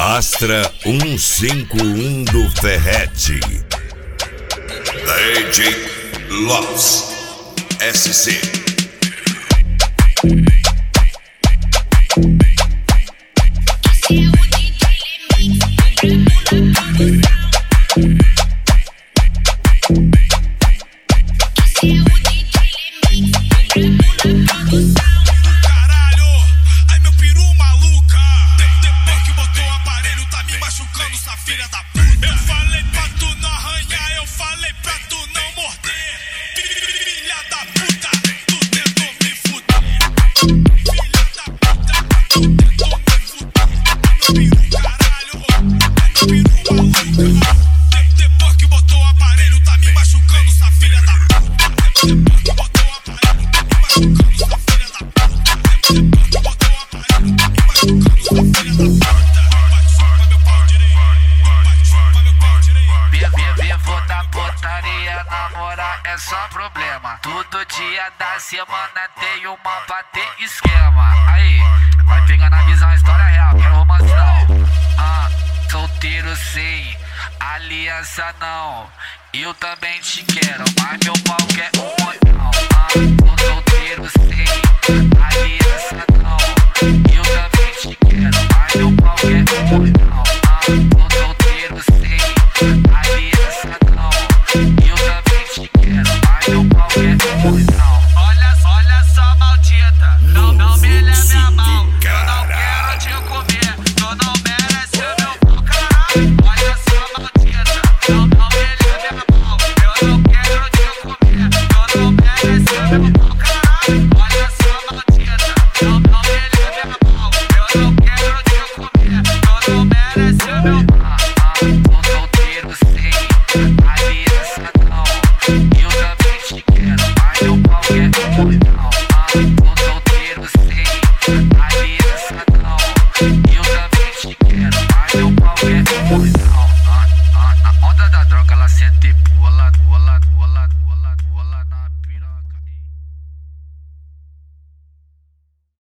Astra 151 do Ferrete. DJ Lopes SC. É só problema. Todo dia da semana tem uma pra ter esquema. Aí, vai pegando a visão, história real, quero romance não. Solteiro sim, aliança não. Eu também te quero, mas meu pau quer um não.